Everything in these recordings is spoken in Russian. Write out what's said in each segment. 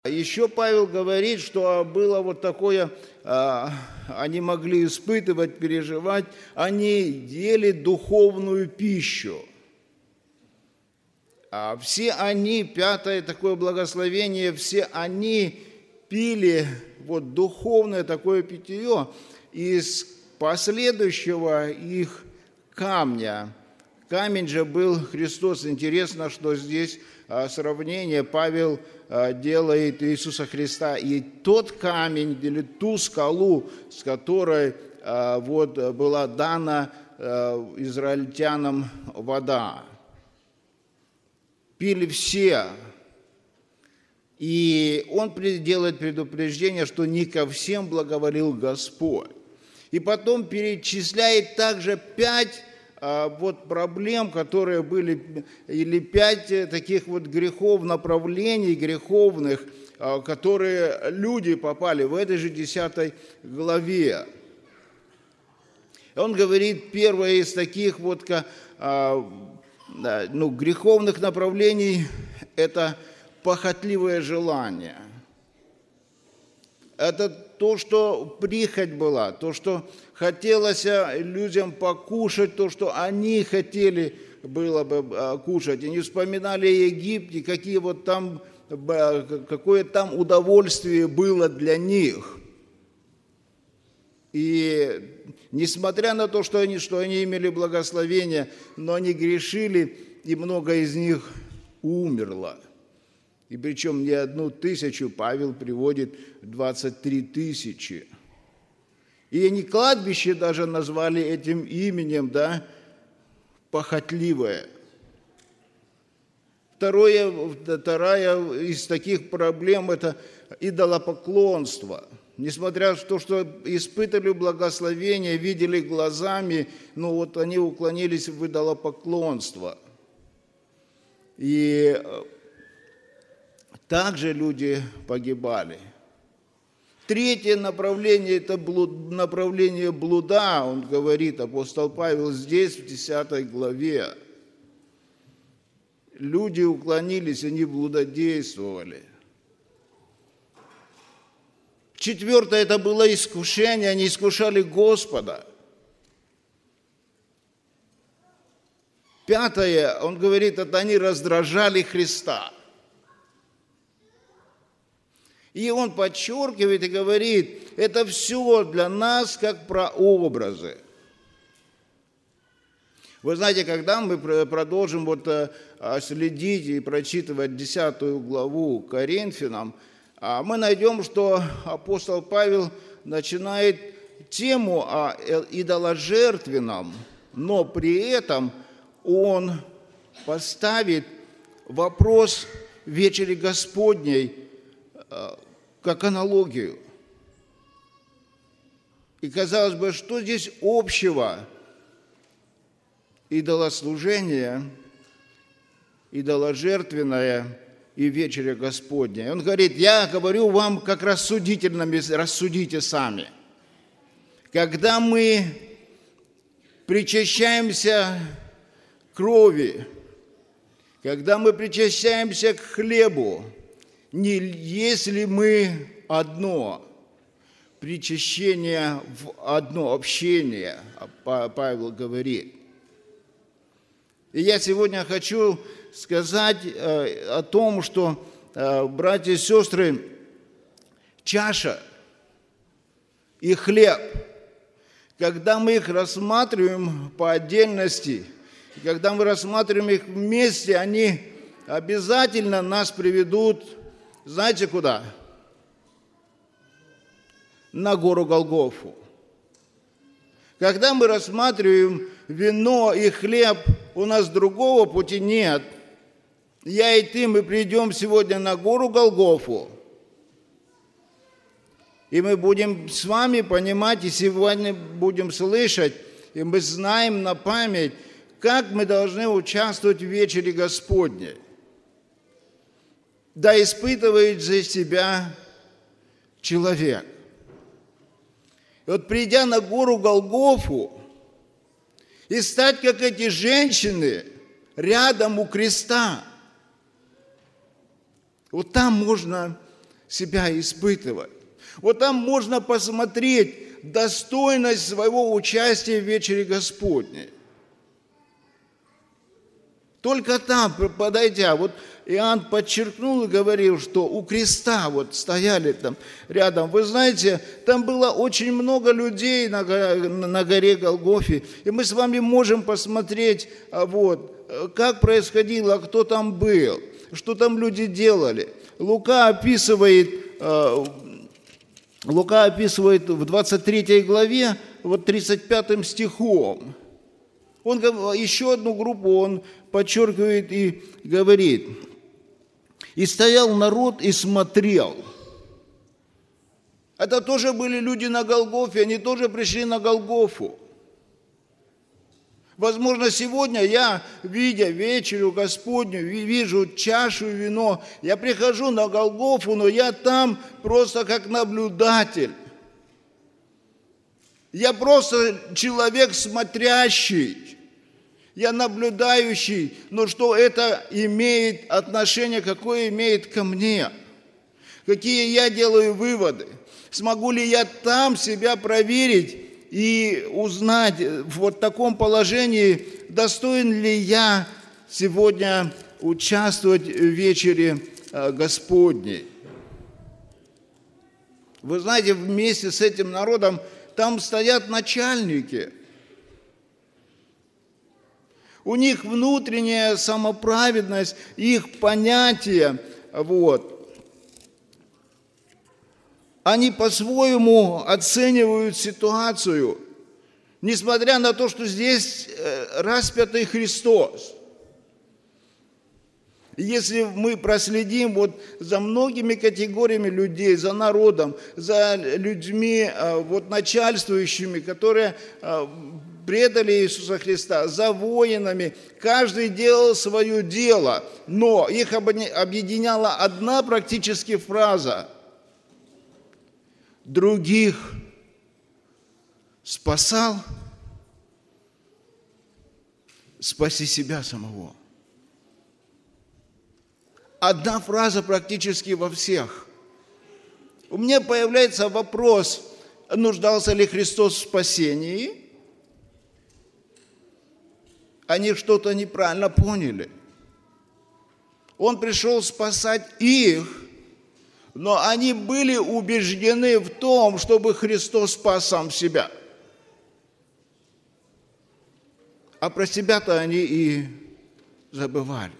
Еще Павел говорит, что было вот такое, они могли испытывать, переживать, они ели духовную пищу. Все они, пятое такое благословение, все они пили вот духовное такое питье из последующего их камня. Камень же был Христос. Интересно, что здесь сравнение Павел делает Иисуса Христа. И тот камень или ту скалу, с которой вот была дана израильтянам вода. Пили все. И он делает предупреждение, что не ко всем благоволил Господь. И потом перечисляет также 5 вот проблем, которые были, или 5 таких вот грехов, направлений греховных, которые люди попали в этой же 10 главе. Он говорит, первое из таких вот греховных направлений – это похотливое желание. Это то, что прихоть была, то, что хотелось людям покушать, то, что они хотели было бы кушать. Они вспоминали о Египте, какое там удовольствие было для них. И несмотря на то, что они имели благословение, но они грешили, и много из них умерло. И причем не 1000, Павел приводит 23 000. И они кладбище даже назвали этим именем, да, похотливое. Вторая из таких проблем – это идолопоклонство. Несмотря на то, что испытали благословение, видели глазами, но вот они уклонились в идолопоклонство. И также люди погибали. Третье направление – это направление блуда, он говорит, апостол Павел, здесь, в 10 главе. Люди уклонились, они блудодействовали. Четвертое – это было искушение, они искушали Господа. Пятое, он говорит, это они раздражали Христа. И он подчеркивает и говорит, это все для нас как прообразы. Вы знаете, когда мы продолжим следить и прочитывать 10 главу Коринфянам, мы найдем, что апостол Павел начинает тему о идоложертвенном, но при этом он поставит вопрос вечери Господней как аналогию. И казалось бы, что здесь общего идолослужение, идоложертвенное и вечеря Господня? Он говорит, я говорю вам как рассудительными, рассудите сами. Когда мы причащаемся к крови, когда мы причащаемся к хлебу, не если мы одно, причащение в одно общение, Павел говорит. И я сегодня хочу сказать о том, что, братья и сестры, чаша и хлеб, когда мы их рассматриваем по отдельности, когда мы рассматриваем их вместе, они обязательно нас приведут, знаете куда? На гору Голгофу. Когда мы рассматриваем вино и хлеб, у нас другого пути нет. Я и ты, мы придем сегодня на гору Голгофу, и мы будем с вами понимать, и сегодня будем слышать, и мы знаем на память, как мы должны участвовать в вечере Господней. Да испытывает за себя человек. И вот придя на гору Голгофу и стать, как эти женщины, рядом у креста, вот там можно себя испытывать. Вот там можно посмотреть достойность своего участия в вечере Господней. Только там, подойдя, вот Иоанн подчеркнул и говорил, что у креста вот стояли там рядом. Вы знаете, там было очень много людей на горе Голгофе, и мы с вами можем посмотреть, вот, как происходило, кто там был, что там люди делали. Лука описывает в 23 главе, вот 35 стихом. Он еще одну группу он подчеркивает и говорит: «И стоял народ и смотрел». Это тоже были люди на Голгофе, они тоже пришли на Голгофу. Возможно, сегодня я, видя вечерю Господню, вижу чашу и вино, я прихожу на Голгофу, но я там просто как наблюдатель. Я просто человек смотрящий, я наблюдающий, но что это имеет отношение, какое имеет ко мне? Какие я делаю выводы? Смогу ли я там себя проверить и узнать в вот таком положении, достоин ли я сегодня участвовать в вечере Господней? Вы знаете, вместе с этим народом там стоят начальники. У них внутренняя самоправедность, их понятие, вот. Они по-своему оценивают ситуацию, несмотря на то, что здесь распятый Христос. Если мы проследим вот за многими категориями людей, за народом, за людьми вот начальствующими, которые предали Иисуса Христа, за воинами, каждый делал свое дело, но их объединяла одна практически фраза: других спасал, спаси себя самого. Одна фраза практически во всех. У меня появляется вопрос: нуждался ли Христос в спасении? Они что-то неправильно поняли. Он пришел спасать их, но они были убеждены в том, чтобы Христос спас сам себя. А про себя-то они и забывали.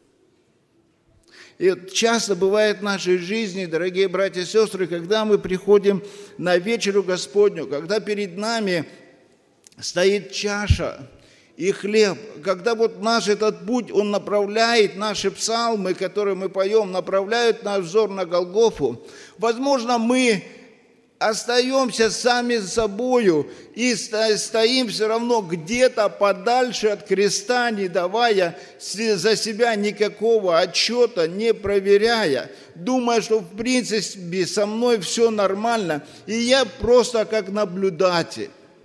И часто бывает в нашей жизни, дорогие братья и сестры, когда мы приходим на вечерю Господню, когда перед нами стоит чаша и хлеб, когда вот наш этот путь, он направляет наши псалмы, которые мы поем, направляют наш взор на Голгофу, возможно, мы остаемся сами с собою и стоим все равно где-то подальше от креста, не давая за себя никакого отчета, не проверяя, думая, что в принципе со мной все нормально, и я просто как наблюдатель.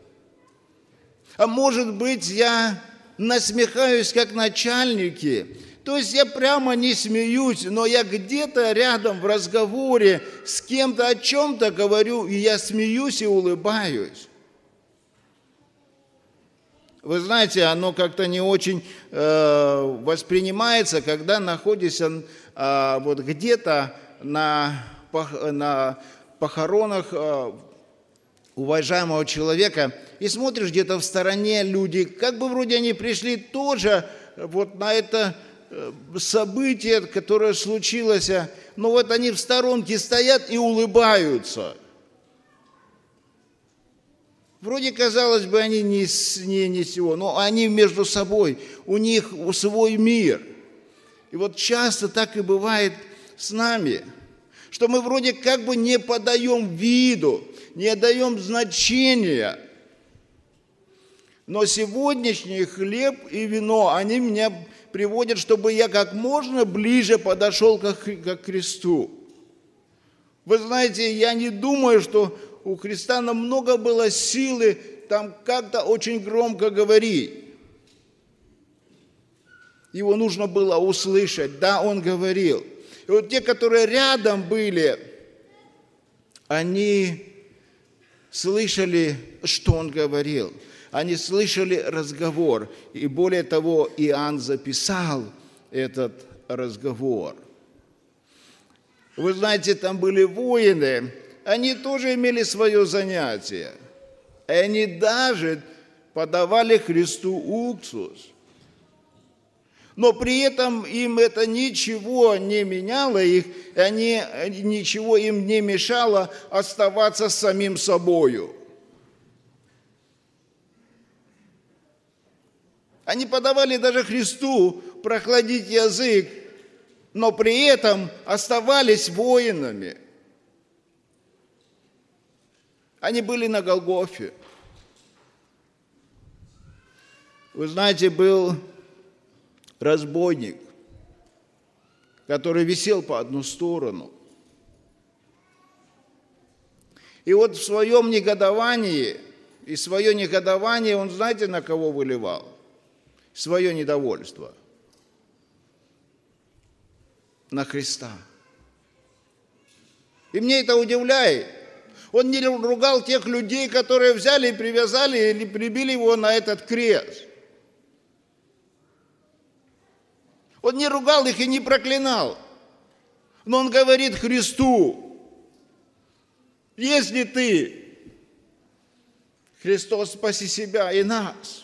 А может быть, я насмехаюсь как начальники. То есть я прямо не смеюсь, но я где-то рядом в разговоре с кем-то о чем-то говорю, и я смеюсь и улыбаюсь. Вы знаете, оно как-то не очень воспринимается, когда находишься вот где-то на похоронах уважаемого человека и смотришь где-то в стороне люди, как бы вроде они пришли тоже вот на это событие, которое случилось, но вот они в сторонке стоят и улыбаются. Вроде, казалось бы, они не сего, но они между собой, у них свой мир. И вот часто так и бывает с нами, что мы вроде как бы не подаем виду, не отдаем значения. Но сегодняшний хлеб и вино, они меня приводят, чтобы я как можно ближе подошел к кресту. Вы знаете, я не думаю, что у Христа намного было силы там как-то очень громко говорить. Его нужно было услышать. Да, он говорил. И вот те, которые рядом были, Они слышали, что он говорил. Они слышали разговор. И более того, Иоанн записал этот разговор. Вы знаете, там были воины, они тоже имели свое занятие. И они даже подавали Христу уксус. Но при этом им это ничего не меняло их, ничего им не мешало оставаться самим собою. Они подавали даже Христу прохладить язык, но при этом оставались воинами. Они были на Голгофе. Вы знаете, был разбойник, который висел по одну сторону. И вот в своем негодовании, он, знаете, на кого выливал? Свое недовольство. На Христа. И мне это удивляет. Он не ругал тех людей, которые взяли и привязали или прибили его на этот крест. Он не ругал их и не проклинал. Но он говорит Христу: если ты, Христос, спаси себя и нас.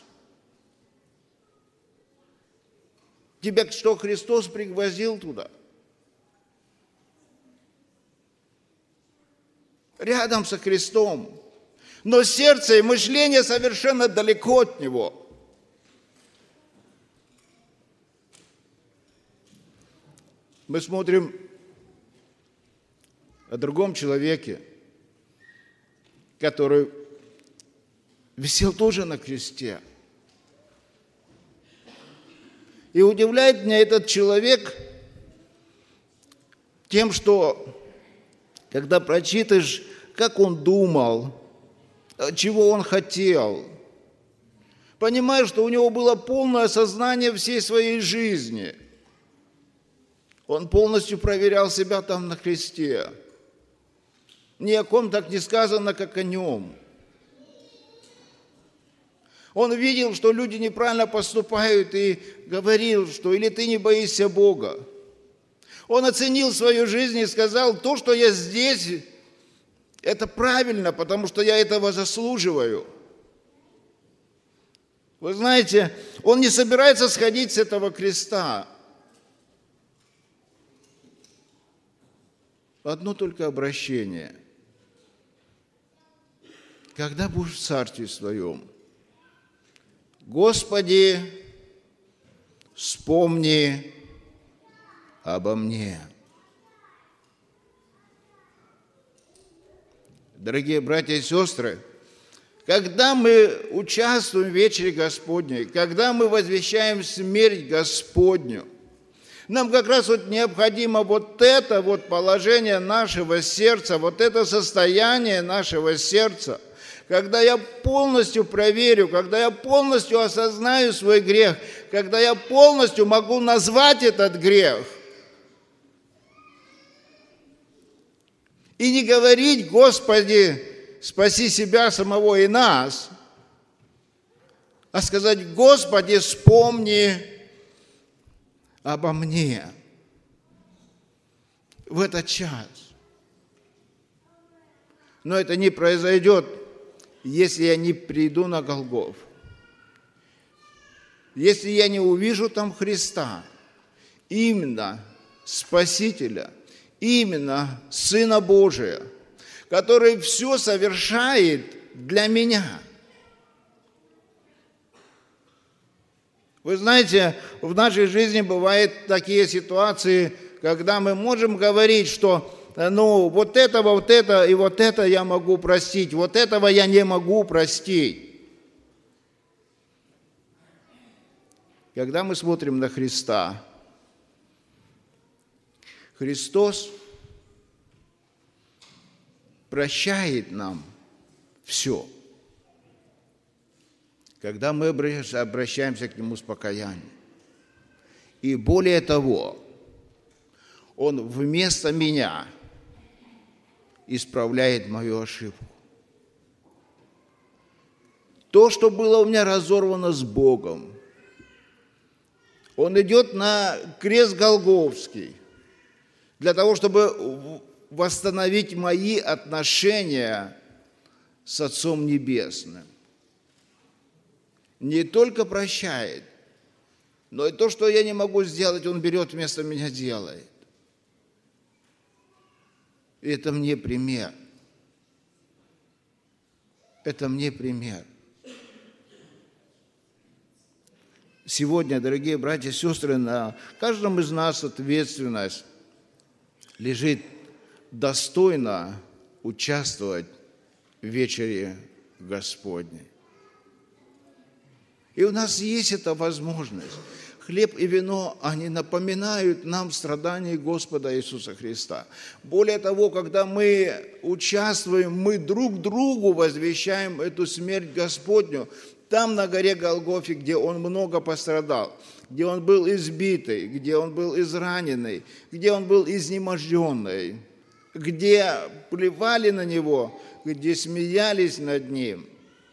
Тебя что, Христос пригвоздил туда? Рядом со Христом. Но сердце и мышление совершенно далеко от Него. Мы смотрим о другом человеке, который висел тоже на кресте. И удивляет меня этот человек тем, что, когда прочитаешь, как он думал, чего он хотел, понимаешь, что у него было полное осознание всей своей жизни. Он полностью проверял себя там на кресте. Ни о ком так не сказано, как о нем. Он видел, что люди неправильно поступают, и говорил, что или ты не боишься Бога. Он оценил свою жизнь и сказал: то, что я здесь, это правильно, потому что я этого заслуживаю. Вы знаете, он не собирается сходить с этого креста. Одно только обращение. Когда будешь в Царстве Своем? Господи, вспомни обо мне. Дорогие братья и сестры, когда мы участвуем в вечере Господней, когда мы возвещаем смерть Господню, нам как раз вот необходимо вот это вот положение нашего сердца, вот это состояние нашего сердца, когда я полностью проверю, когда я полностью осознаю свой грех, когда я полностью могу назвать этот грех. И не говорить: Господи, спаси себя самого и нас, а сказать: Господи, вспомни обо мне в этот час. Но это не произойдет, если я не приду на Голгофу, если я не увижу там Христа, именно Спасителя, именно Сына Божия, который все совершает для меня. Вы знаете, в нашей жизни бывают такие ситуации, когда мы можем говорить, что вот это и вот это я могу простить, вот этого я не могу простить. Когда мы смотрим на Христа, Христос прощает нам все. Когда мы обращаемся к Нему с покаянием. И более того, Он вместо меня исправляет мою ошибку. То, что было у меня разорвано с Богом, Он идет на крест Голгофский для того, чтобы восстановить мои отношения с Отцом Небесным. Не только прощает, но и то, что я не могу сделать, Он берет вместо меня, делает. И это мне пример. Это мне пример. Сегодня, дорогие братья и сестры, на каждом из нас ответственность лежит достойно участвовать в вечере Господней. И у нас есть эта возможность. Хлеб и вино, они напоминают нам страдания Господа Иисуса Христа. Более того, когда мы участвуем, мы друг другу возвещаем эту смерть Господню, там, на горе Голгофе, где Он много пострадал, где Он был избитый, где Он был израненный, где Он был изнеможденный, где плевали на Него, где смеялись над Ним,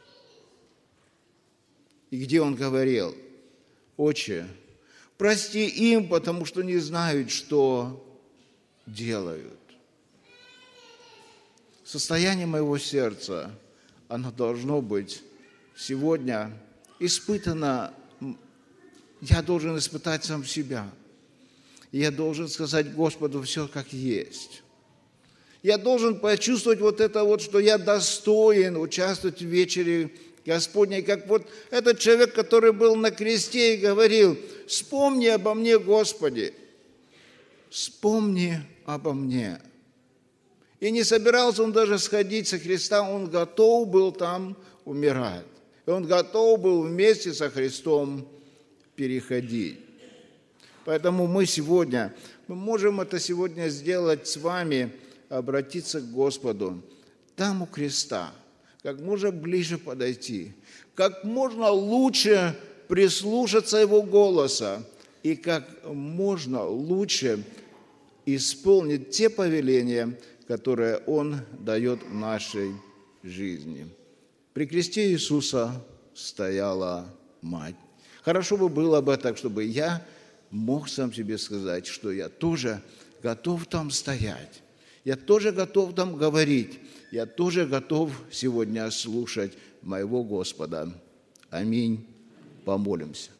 и где Он говорил: «Отче, прости им, потому что не знают, что делают». Состояние моего сердца, оно должно быть сегодня испытано. Я должен испытать сам себя. Я должен сказать Господу все как есть. Я должен почувствовать вот это вот, что я достоин участвовать в вечере Господней, как вот этот человек, который был на кресте и говорил: «Вспомни обо мне, Господи, вспомни обо мне». И не собирался он даже сходить со креста, он готов был там умирать. И он готов был вместе со Христом переходить. Поэтому мы можем это сегодня сделать с вами, обратиться к Господу там у креста, как можно ближе подойти, как можно лучше прислушаться Его голоса и как можно лучше исполнить те повеления, которые Он дает в нашей жизни. При кресте Иисуса стояла мать. Хорошо бы было бы так, чтобы я мог сам себе сказать, что я тоже готов там стоять, я тоже готов там говорить, я тоже готов сегодня слушать моего Господа. Аминь. Помолимся.